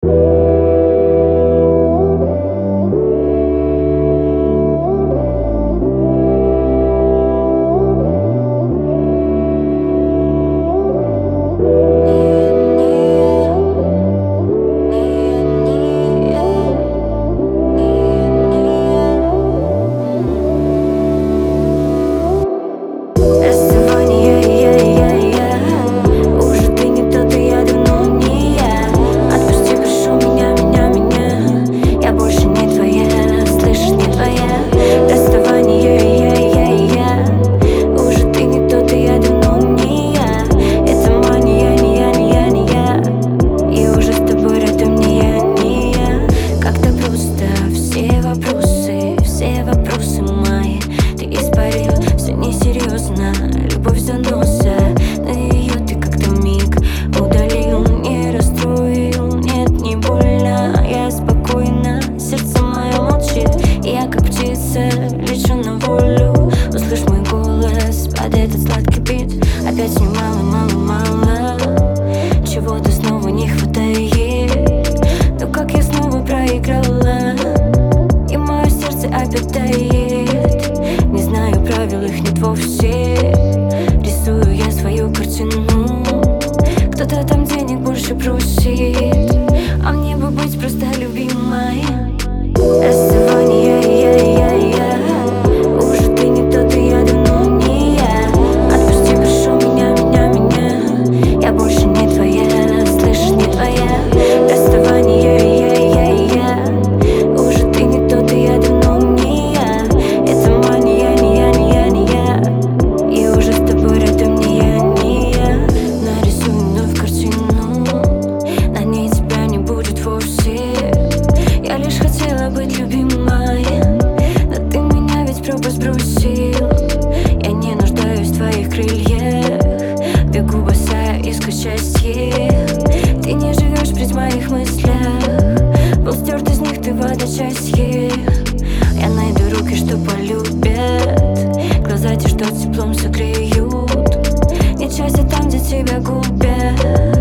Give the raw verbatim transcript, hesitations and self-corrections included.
Любовь заноса, на ее ты как-то миг удалил, не расстроил, нет, не больно, я спокойна, сердце мое молчит, я как птица лечу на волю, услышь мой голос под этот сладкий бит, опять мне мало, мало, мало, чего-то снова не хватает, но как я снова проиграла, и мое сердце опять тает, не знаю правил, их нет вовсе. Рисую я свою картину, кто-то там денег больше просит, а мне бы быть просто любимой. Расставание, я, я, я, уже ты не тот, и я давно не я. Отпусти, прошу меня, меня, меня, я больше не твоя, слышишь, не твоя. Расставание, я, я, я, уже ты не тот, и я давно не я. Это мания, не я, не я, не я, и уже с тобой рядом не я, не я. Нарисуй вновь картину, на ней тебя не будет вовсе. Я лишь хотела быть любимой, но ты меня ведь пропасть бросил. Я не нуждаюсь в твоих крыльях, бегу босая искать счастье. Ты не живешь при моих мыслях, был стерт из них ты в одночасье. Я найду руки, что полюбят, глаза те, что теплом согреют, не часто там, где тебя губят.